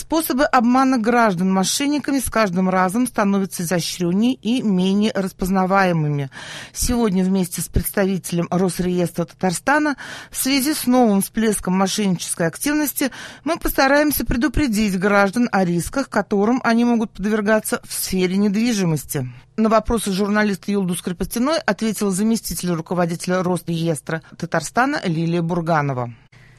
Способы обмана граждан мошенниками с каждым разом становятся изощреннее и менее распознаваемыми. Сегодня вместе с представителем Росреестра Татарстана в связи с новым всплеском мошеннической активности мы постараемся предупредить граждан о рисках, которым они могут подвергаться в сфере недвижимости. На вопросы журналиста Юлдус Крепостяной ответила заместитель руководителя Росреестра Татарстана Лилия Бурганова.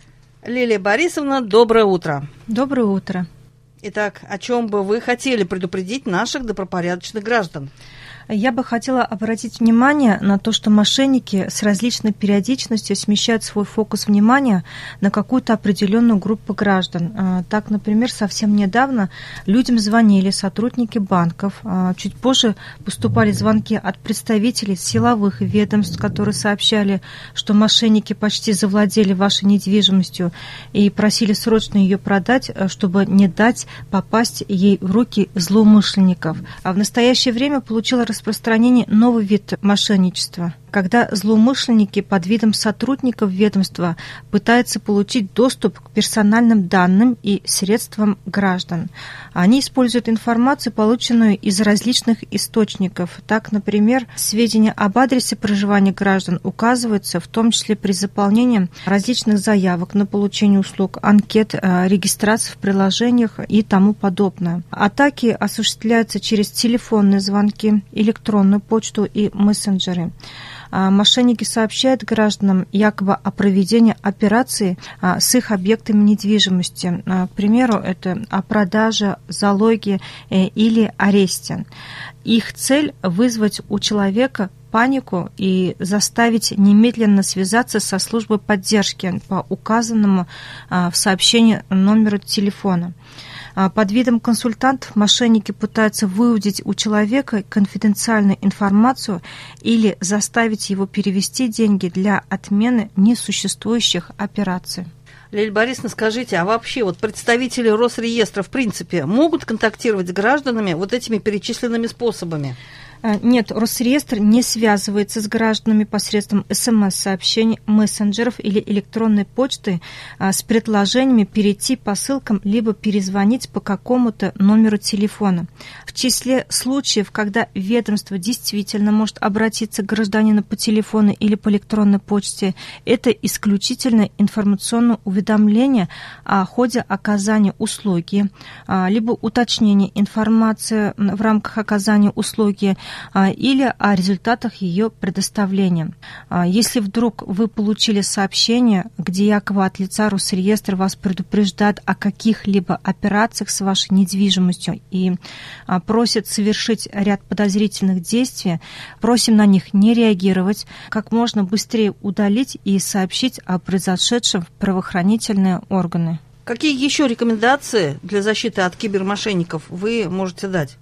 Лилия Борисовна, доброе утро. Доброе утро. Итак, о чем бы вы хотели предупредить наших добропорядочных граждан? Я бы хотела обратить внимание на то, что мошенники с различной периодичностью смещают свой фокус внимания на какую-то определенную группу граждан. Так, например, совсем недавно людям звонили сотрудники банков. Чуть позже поступали звонки от представителей силовых ведомств, которые сообщали, что мошенники почти завладели вашей недвижимостью и просили срочно ее продать, чтобы не дать попасть ей в руки злоумышленников. А в настоящее время получила распространение новый вид мошенничества, когда злоумышленники под видом сотрудников ведомства пытаются получить доступ к персональным данным и средствам граждан. Они используют информацию, полученную из различных источников. Так, например, сведения об адресе проживания граждан указываются, в том числе при заполнении различных заявок на получение услуг, анкет, регистрации в приложениях и тому подобное. Атаки осуществляются через телефонные звонки, электронную почту и мессенджеры. Мошенники сообщают гражданам якобы о проведении операции с их объектами недвижимости. К примеру, это о продаже, залоге или аресте. Их цель – вызвать у человека панику и заставить немедленно связаться со службой поддержки по указанному в сообщении номеру телефона. Под видом консультантов мошенники пытаются выудить у человека конфиденциальную информацию или заставить его перевести деньги для отмены несуществующих операций. Лилия Борисовна, скажите, а вообще вот представители Росреестра в принципе могут контактировать с гражданами вот этими перечисленными способами? Нет, Росреестр не связывается с гражданами посредством СМС-сообщений, мессенджеров или электронной почты с предложениями перейти по ссылкам либо перезвонить по какому-то номеру телефона. В числе случаев, когда ведомство действительно может обратиться к гражданину по телефону или по электронной почте, это исключительно информационное уведомление о ходе оказания услуги, либо уточнение информации в рамках оказания услуги, или о результатах ее предоставления. Если вдруг вы получили сообщение, где якобы от лица Росреестра вас предупреждают о каких-либо операциях с вашей недвижимостью и просят совершить ряд подозрительных действий, просим на них не реагировать, как можно быстрее удалить и сообщить о произошедшем в правоохранительные органы. Какие еще рекомендации для защиты от кибермошенников вы можете дать?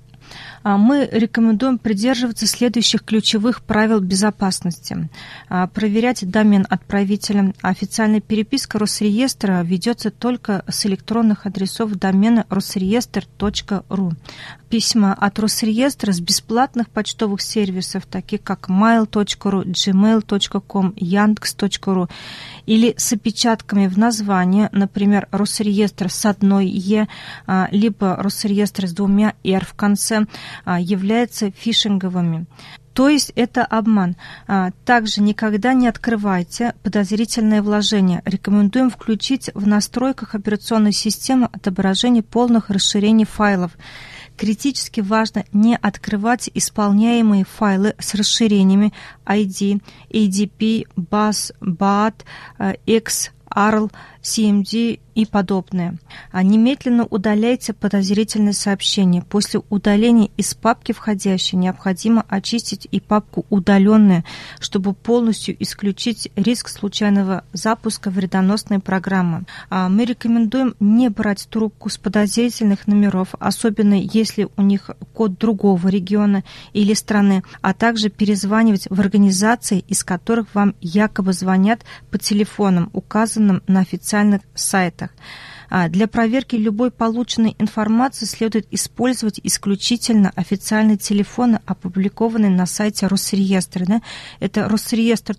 Мы рекомендуем придерживаться следующих ключевых правил безопасности. Проверять домен отправителя. Официальная переписка Росреестра ведется только с электронных адресов домена rosreestr.ru. Письма от Росреестра с бесплатных почтовых сервисов, таких как mail.ru, gmail.com, yandex.ru, или с опечатками в названии, например, Росреестр с одной «е», либо Росреестр с двумя «р» в конце, являются фишинговыми. То есть это обман. Также никогда не открывайте подозрительные вложения. Рекомендуем включить в настройках операционной системы отображение полных расширений файлов. Критически важно не открывать исполняемые файлы с расширениями ID, ADP, BAS, BAT, X, ARL, CMD и подобное. Немедленно удаляйте подозрительные сообщения. После удаления из папки входящей необходимо очистить и папку удаленные, чтобы полностью исключить риск случайного запуска вредоносной программы. Мы рекомендуем не брать трубку с подозрительных номеров, особенно если у них код другого региона или страны, а также перезванивать в организации, из которых вам якобы звонят по телефонам, указанным на официальных сайтах. Для проверки любой полученной информации следует использовать исключительно официальные телефоны, опубликованные на сайте Росреестра. Это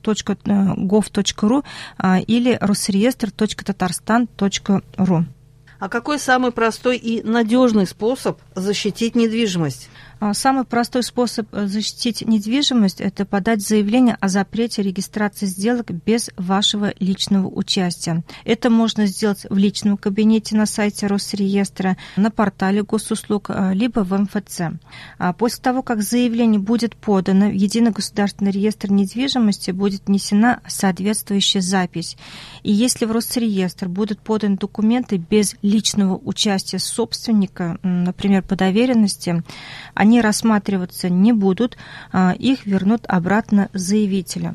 rosreestr.gov.ru или rosreestr.tatarstan.ru. А какой самый простой и надежный способ защитить недвижимость? Самый простой способ защитить недвижимость – это подать заявление о запрете регистрации сделок без вашего личного участия. Это можно сделать в личном кабинете на сайте Росреестра, на портале госуслуг, либо в МФЦ. После того, как заявление будет подано в Единый государственный реестр недвижимости, будет внесена соответствующая запись. И если в Росреестр будут поданы документы без личного участия собственника, например, по доверенности, они рассматриваться не будут, их вернут обратно заявителю.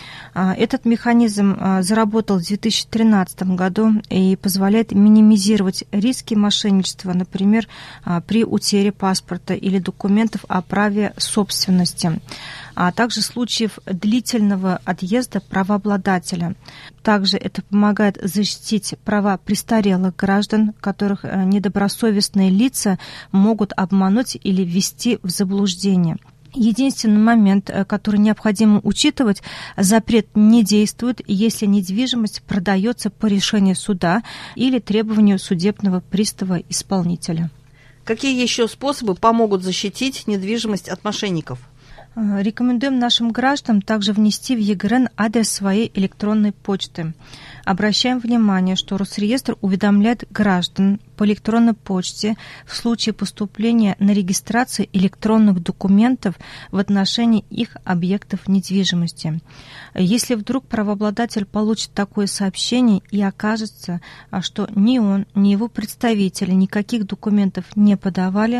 Этот механизм заработал в 2013 году и позволяет минимизировать риски мошенничества, например, при утере паспорта или документов о праве собственности, а также случаев длительного отъезда правообладателя. Также это помогает защитить права престарелых граждан, которых недобросовестные лица могут обмануть или ввести в заблуждение. Единственный момент, который необходимо учитывать, запрет не действует, если недвижимость продается по решению суда или требованию судебного пристава-исполнителя. Какие еще способы помогут защитить недвижимость от мошенников? Рекомендуем нашим гражданам также внести в ЕГРН адрес своей электронной почты. Обращаем внимание, что Росреестр уведомляет граждан по электронной почте в случае поступления на регистрацию электронных документов в отношении их объектов недвижимости. Если вдруг правообладатель получит такое сообщение и окажется, что ни он, ни его представители никаких документов не подавали,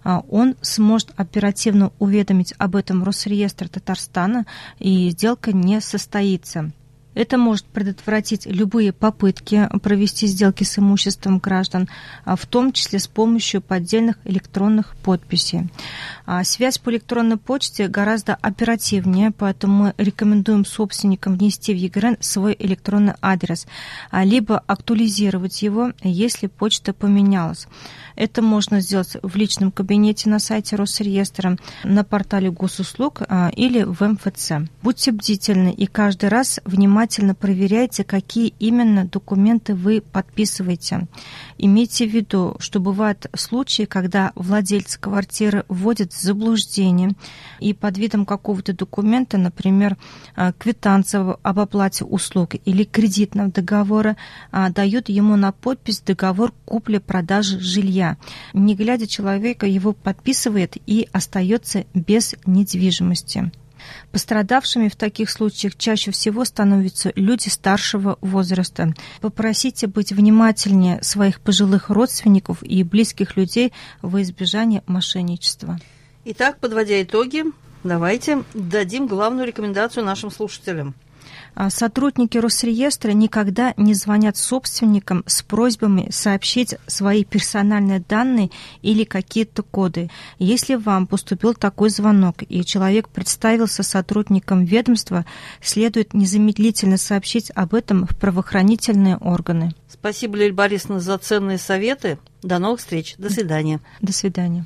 он сможет оперативно уведомить об этом Росреестр Татарстана, и сделка не состоится. Это может предотвратить любые попытки провести сделки с имуществом граждан, в том числе с помощью поддельных электронных подписей. Связь по электронной почте гораздо оперативнее, поэтому мы рекомендуем собственникам внести в ЕГРН свой электронный адрес, либо актуализировать его, если почта поменялась. Это можно сделать в личном кабинете на сайте Росреестра, на портале госуслуг или в МФЦ. Будьте бдительны и каждый раз внимательно проверяйте, какие именно документы вы подписываете. Имейте в виду, что бывают случаи, когда владельцы квартиры вводят в заблуждение и под видом какого-то документа, например, квитанции об оплате услуг или кредитного договора, дают ему на подпись договор купли-продажи жилья. Не глядя, человек его подписывает и остается без недвижимости. Пострадавшими в таких случаях чаще всего становятся люди старшего возраста. Попросите быть внимательнее своих пожилых родственников и близких людей во избежание мошенничества. Итак, подводя итоги, давайте дадим главную рекомендацию нашим слушателям. Сотрудники Росреестра никогда не звонят собственникам с просьбами сообщить свои персональные данные или какие-то коды. Если вам поступил такой звонок и человек представился сотрудником ведомства, следует незамедлительно сообщить об этом в правоохранительные органы. Спасибо, Лилия Борисовна, за ценные советы. До новых встреч. До свидания. До свидания.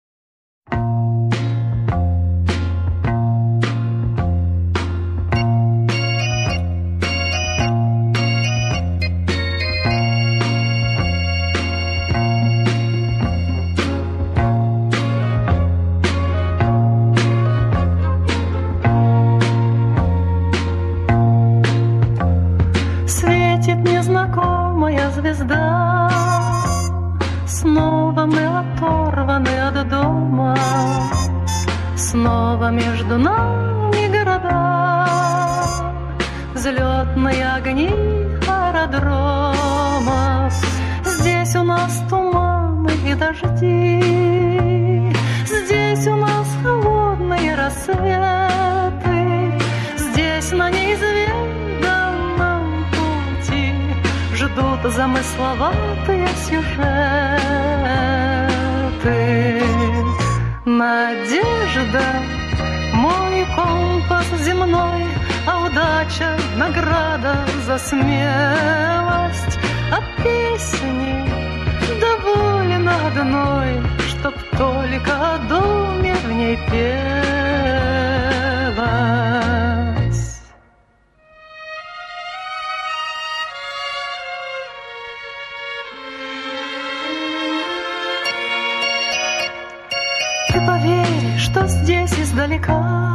Звезда, снова мы оторваны от дома, снова между нами города, взлетные огни аэродрома. Здесь у нас туманы и дожди, здесь у нас холодные рассветы, здесь на неизведанном пути ждут замысловатые сюжеты. Надежда, мой компас земной, а удача — награда за смелость. А песни довольно одной, чтоб только о доме в ней пелось. издалека.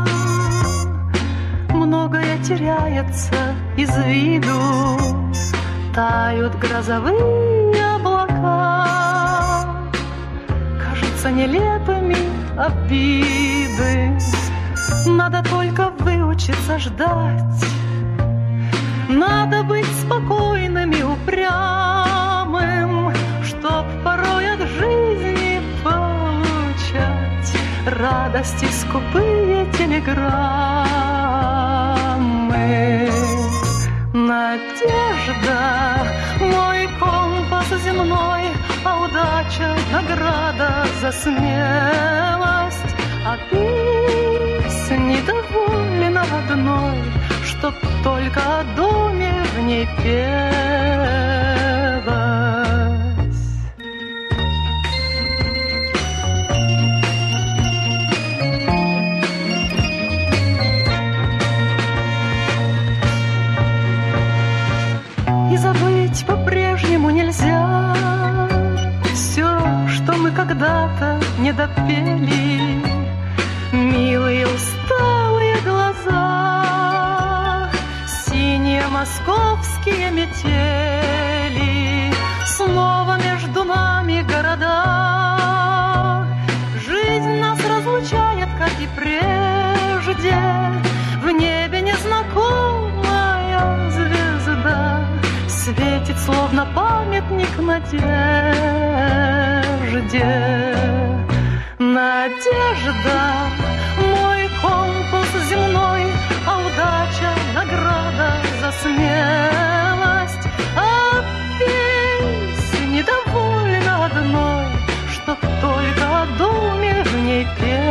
Многое теряется из виду, тают грозовые облака. Кажутся нелепыми обиды, надо только выучиться ждать. Надо быть спокойным и упрямым, чтоб порой от жизни получать радости скупые телеграммы. Надежда, мой компас земной, а удача — награда за смелость. А песни довольно одной, чтоб только о доме в ней пелось. И забыть по-прежнему нельзя все, что мы когда-то не допели. Милые усталые глаза, синие московские метели, снова между нами города. Жизнь нас разлучает, как и прежде, в небе незнакомая звезда светит, словно памятник надежде. Надежда, мой компас земной, а удача — награда за смелость. А песни довольно одной, чтоб только о доме в ней петь.